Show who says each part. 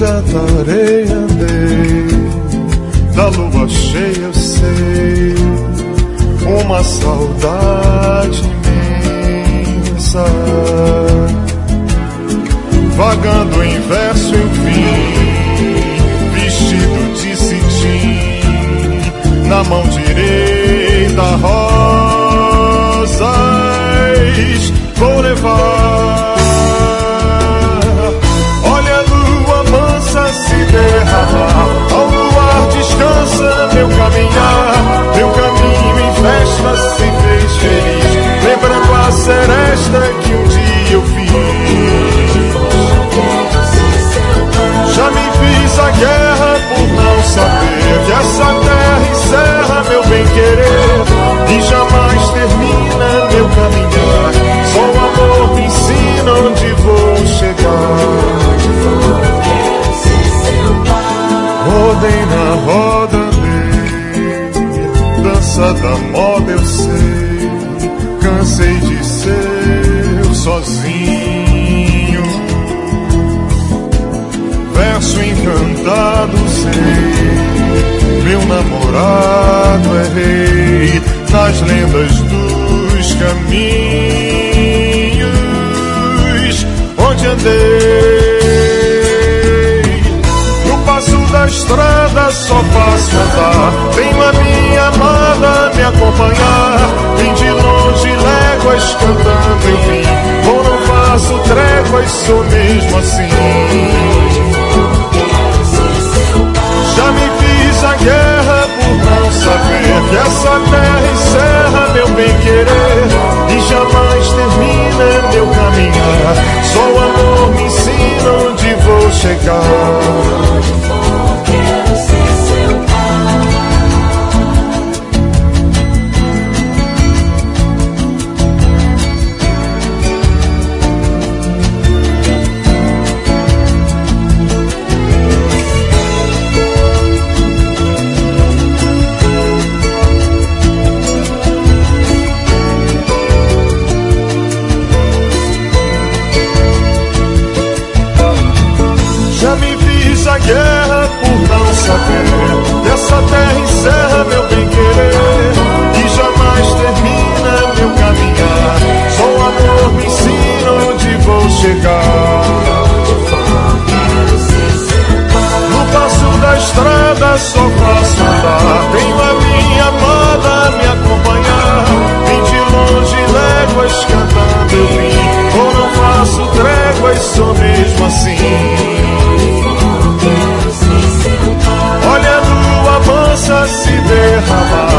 Speaker 1: vida da areia andei, da lua cheia eu sei, uma saudade imensa, vagando em verso eu vim, vestido de cetim, na mão direita rosas vou levar. Olha a lua mansa se derramar, ao luar descansa meu caminhar, meu caminho em festa se fez feliz, lembrando a seresta que um dia eu fiz. Já me fiz a guerra por não saber que essa terra encerra meu bem-querer e jamais termina meu caminhar. Só o amor me ensina onde vou chegar. Rodei na roda andei, dança da moda eu sei, cansei de ser sozinho, verso encantado sei, meu namorado é rei, nas lendas dos caminhos onde andei. No passo da estrada só passo andar, tenho a minha amada me acompanhar, vim de longe léguas cantando eu vim, ou não faço tréguas, sou mesmo assim. Já me fiz a guerra por não saber que essa terra encerra meu bem-querer e jamais termina meu caminhar. Só o amor me ensina onde vou chegar. A guerra por não saber, essa terra encerra meu bem-querer e jamais termina meu caminhar. Só o amor me ensina onde vou chegar. No passo da estrada só faço andar, tenho a minha amada me acompanhar, vim de longe léguas cantando eu vim, ou não faço tréguas, sou mesmo assim. Olha a lua mansa se derramar,